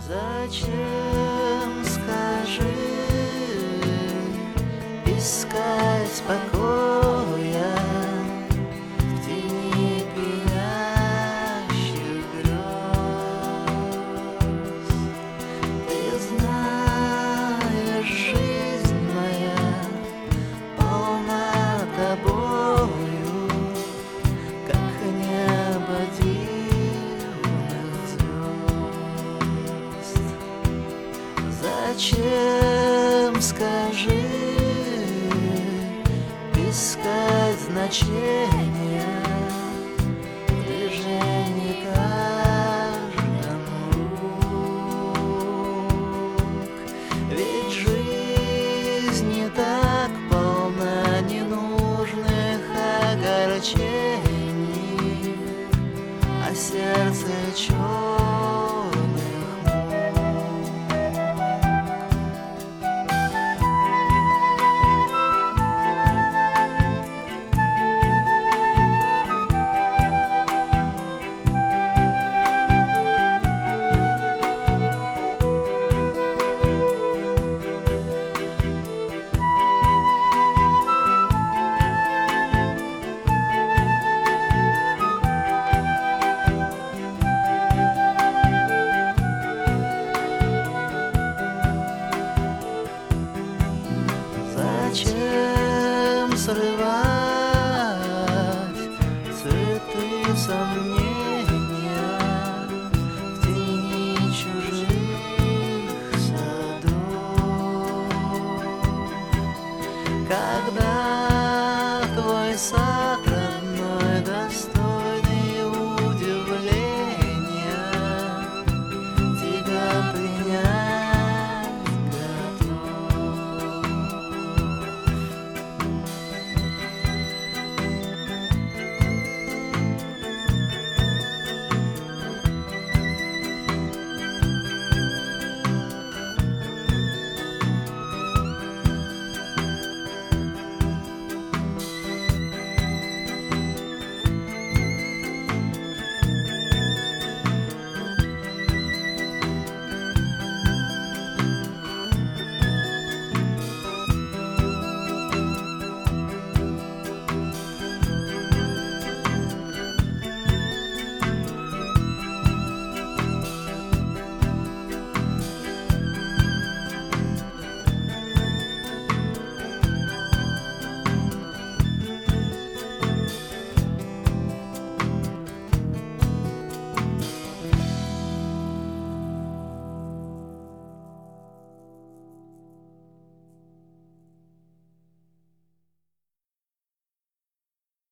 Зачем, скажи, искать покоя в тени пьянящих грез? Ты знаешь, жизнь моя полна тобою, как небо дивных звезд. Зачем, скажи, искать значения в движении каждому рук? Ведь жизнь не так полна ненужных огорчений, а сердце черных мук. Зачем срывать цветы сомнения в тени чужих садов, когда твой сад